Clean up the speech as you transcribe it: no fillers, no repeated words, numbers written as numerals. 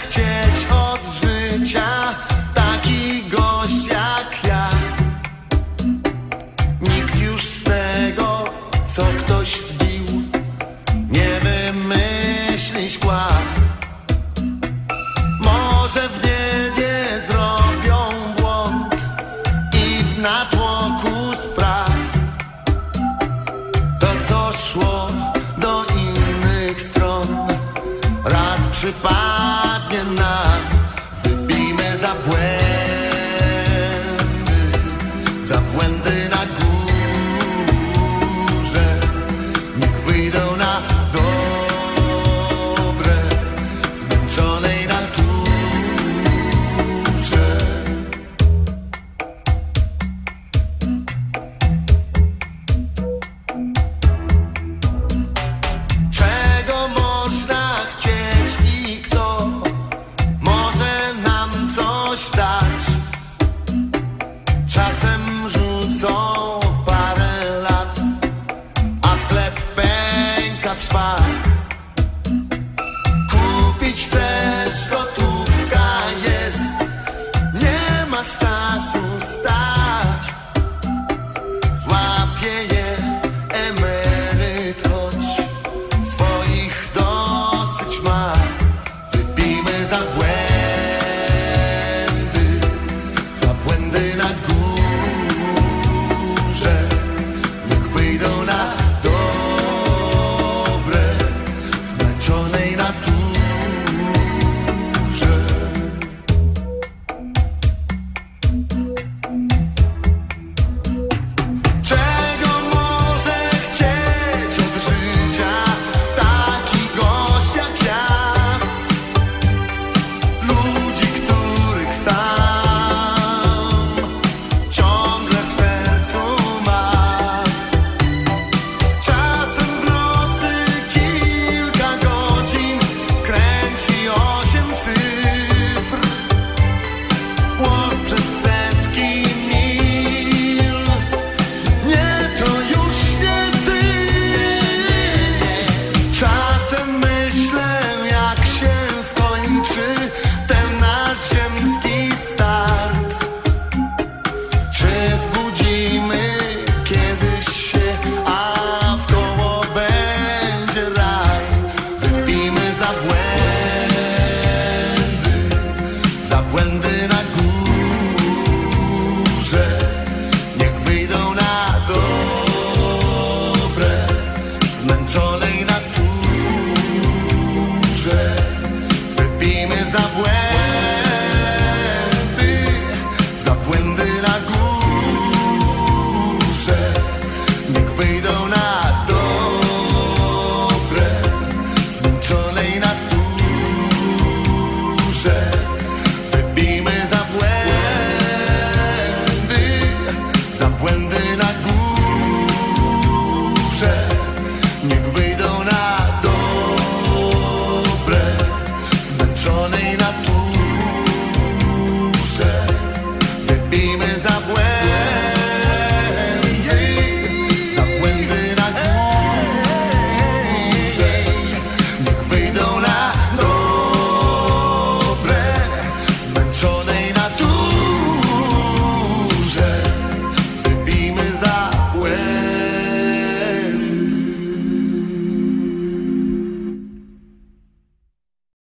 chcieć od życia taki gość jak ja. Nikt już z tego, co ktoś zbił, nie wymyśli szkła. Może w niebie zrobią błąd i w natłoku spraw to, co szło do innych stron, raz przypadnie nam. Wybijmy za błędy na górze, niech wyjdą na dobre zmęczonej naturze. Czego można chcieć i kto może nam coś dać? Czasem rzucą parę lat, a sklep pęka w szwach.